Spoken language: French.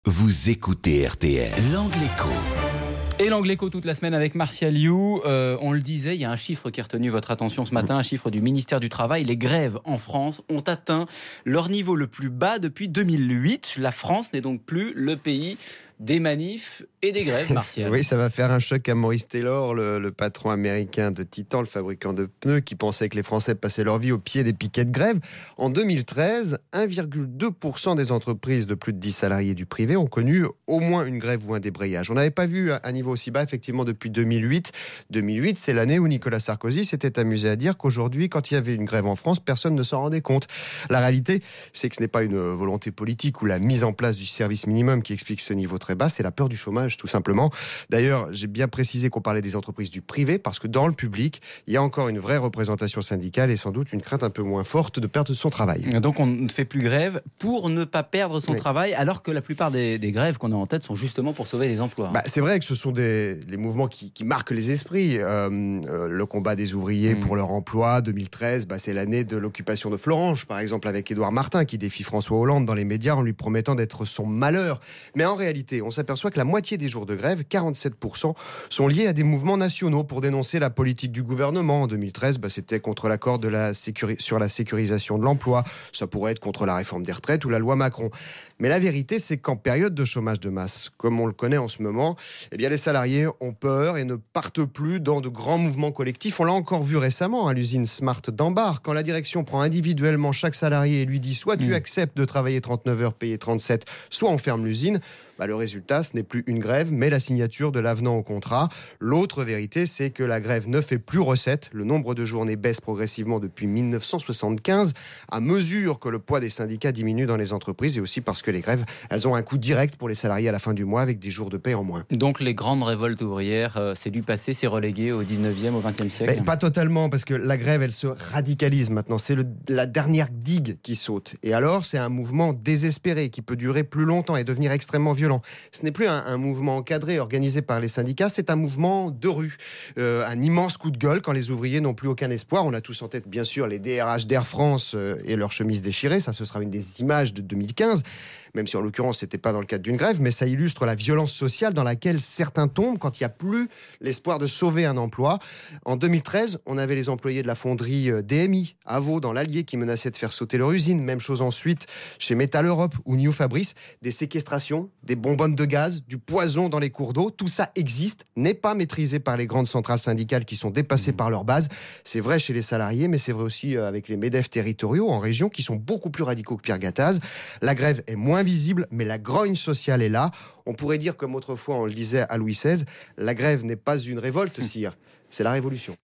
Vous écoutez RTL. L'Angle Écho. Et l'Angle Écho toute la semaine avec Martial You. On le disait, il y a un chiffre qui a retenu votre attention ce matin, un chiffre du ministère du Travail. Les grèves en France ont atteint leur niveau le plus bas depuis 2008. La France n'est donc plus le pays des manifs et des grèves, Martial. Oui, ça va faire un choc à Maurice Taylor, le patron américain de Titan, le fabricant de pneus, qui pensait que les Français passaient leur vie au pied des piquets de grève. En 2013, 1,2% des entreprises de plus de 10 salariés du privé ont connu au moins une grève ou un débrayage. On n'avait pas vu un niveau aussi bas, effectivement, depuis 2008. 2008, c'est l'année où Nicolas Sarkozy s'était amusé à dire qu'aujourd'hui, quand il y avait une grève en France, personne ne s'en rendait compte. La réalité, c'est que ce n'est pas une volonté politique ou la mise en place du service minimum qui explique ce niveau très bas, c'est la peur du chômage, tout simplement. D'ailleurs, j'ai bien précisé qu'on parlait des entreprises du privé, parce que dans le public, il y a encore une vraie représentation syndicale et sans doute une crainte un peu moins forte de perdre son travail. Donc on ne fait plus grève pour ne pas perdre son travail, alors que la plupart des grèves qu'on a en tête sont justement pour sauver les emplois. C'est vrai que ce sont les mouvements qui marquent les esprits. Le combat des ouvriers pour leur emploi, 2013, c'est l'année de l'occupation de Florange, par exemple, avec Édouard Martin, qui défie François Hollande dans les médias en lui promettant d'être son malheur. Mais en réalité, on s'aperçoit que la moitié des jours de grève, 47%, sont liés à des mouvements nationaux pour dénoncer la politique du gouvernement. En 2013, c'était contre l'accord sur la sécurisation de l'emploi. Ça pourrait être contre la réforme des retraites ou la loi Macron. Mais la vérité, c'est qu'en période de chômage de masse, comme on le connaît en ce moment, les salariés ont peur et ne partent plus dans de grands mouvements collectifs. On l'a encore vu récemment à l'usine Smart d'Ambar, quand la direction prend individuellement chaque salarié et lui dit soit tu acceptes de travailler 39 heures payées 37, soit on ferme l'usine. Le résultat, ce n'est plus une grève, mais la signature de l'avenant au contrat. L'autre vérité, c'est que la grève ne fait plus recette. Le nombre de journées baisse progressivement depuis 1975, à mesure que le poids des syndicats diminue dans les entreprises, et aussi parce que les grèves, elles ont un coût direct pour les salariés à la fin du mois, avec des jours de paie en moins. Donc les grandes révoltes ouvrières, c'est du passé, c'est relégué au 19e, au 20e siècle? Pas totalement, parce que la grève, elle se radicalise maintenant. C'est la dernière digue qui saute. Et alors, c'est un mouvement désespéré qui peut durer plus longtemps et devenir extrêmement violent. Ce n'est plus un mouvement encadré, organisé par les syndicats, c'est un mouvement de rue. Un immense coup de gueule quand les ouvriers n'ont plus aucun espoir. On a tous en tête, bien sûr, les DRH d'Air France et leurs chemises déchirées. Ça, ce sera une des images de 2015. Même si en l'occurrence, ce n'était pas dans le cadre d'une grève, mais ça illustre la violence sociale dans laquelle certains tombent quand il n'y a plus l'espoir de sauver un emploi. En 2013, on avait les employés de la fonderie DMI, à Vaud, dans l'Allier, qui menaçaient de faire sauter leur usine. Même chose ensuite chez Metal Europe ou New Fabrice. Des séquestrations, des bonbonnes de gaz, du poison dans les cours d'eau. Tout ça existe, n'est pas maîtrisé par les grandes centrales syndicales qui sont dépassées par leur base. C'est vrai chez les salariés, mais c'est vrai aussi avec les MEDEF territoriaux en région qui sont beaucoup plus radicaux que Pierre Gattaz. La grève est moins visible, mais la grogne sociale est là. On pourrait dire, comme autrefois on le disait à Louis XVI, la grève n'est pas une révolte, sire, c'est la révolution.